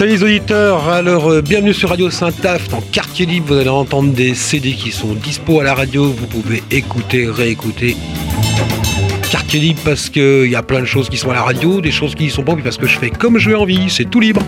Salut les auditeurs, alors bienvenue sur Radio Saint-Aft en quartier libre, vous allez entendre des CD qui sont dispo à la radio, vous pouvez écouter, réécouter. Quartier libre parce qu'il y a plein de choses qui sont à la radio, des choses qui y sont pas, puis parce que je fais comme je veux envie, c'est tout libre.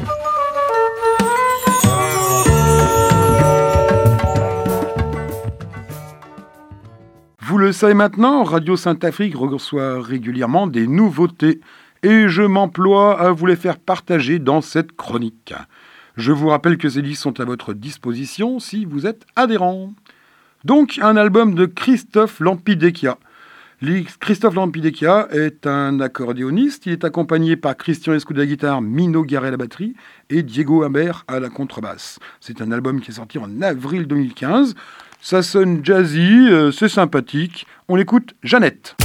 Vous le savez maintenant, Radio Saint-Afrique reçoit régulièrement des nouveautés et je m'emploie à vous les faire partager dans cette chronique. Je vous rappelle que ces disques sont à votre disposition si vous êtes adhérent. Donc, un album de Christophe Lampidecchia. Christophe Lampidecchia est un accordéoniste. Il est accompagné par Christian Escudé à la guitare, Mino Garé à la batterie et Diego Humbert à la contrebasse. C'est un album qui est sorti en avril 2015. Ça sonne jazzy, c'est sympathique. On écoute Jeannette.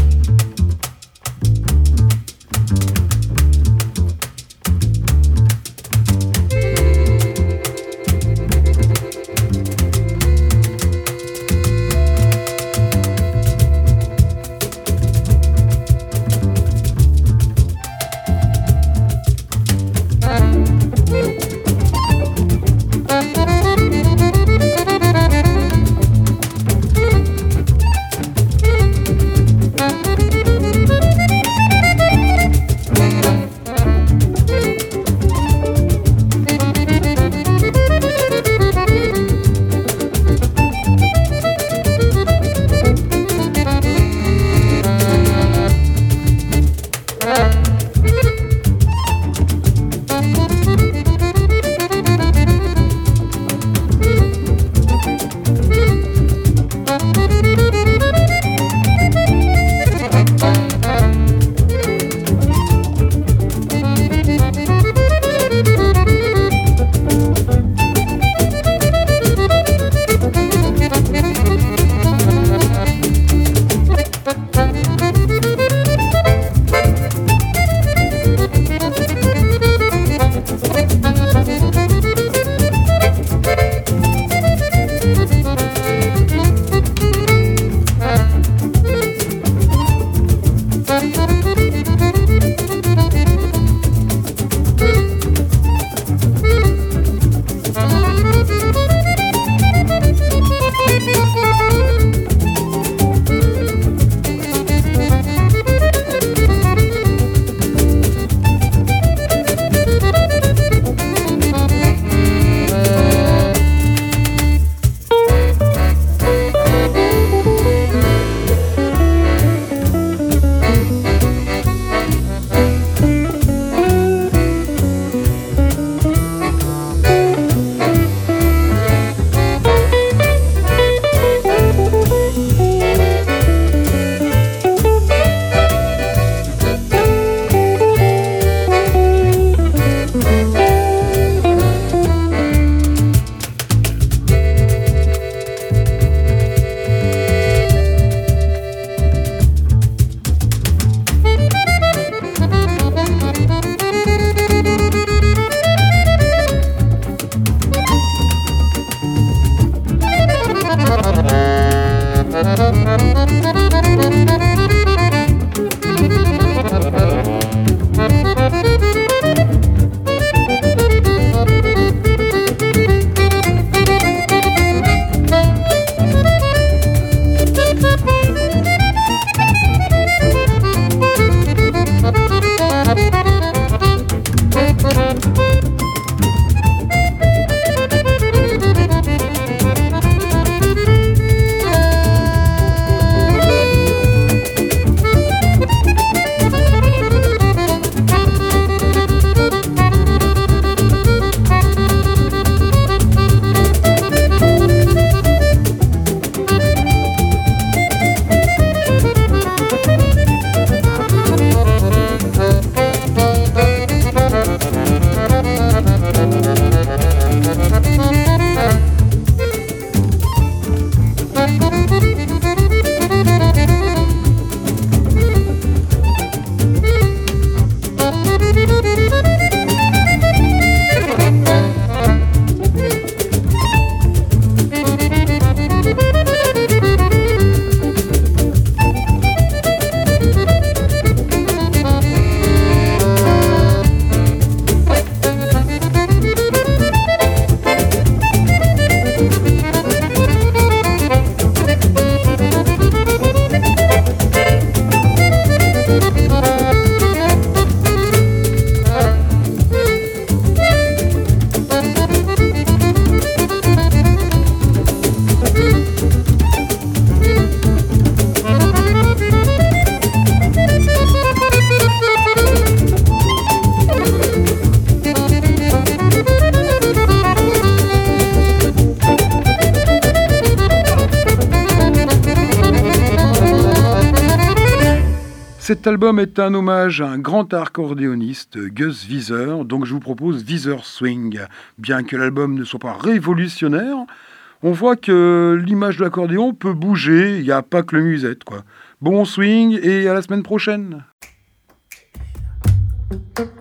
Cet album est un hommage à un grand accordéoniste, Gus Viseur, donc je vous propose Viseur Swing. Bien que l'album ne soit pas révolutionnaire, on voit que l'image de l'accordéon peut bouger, il n'y a pas que le musette, quoi. Bon swing et à la semaine prochaine.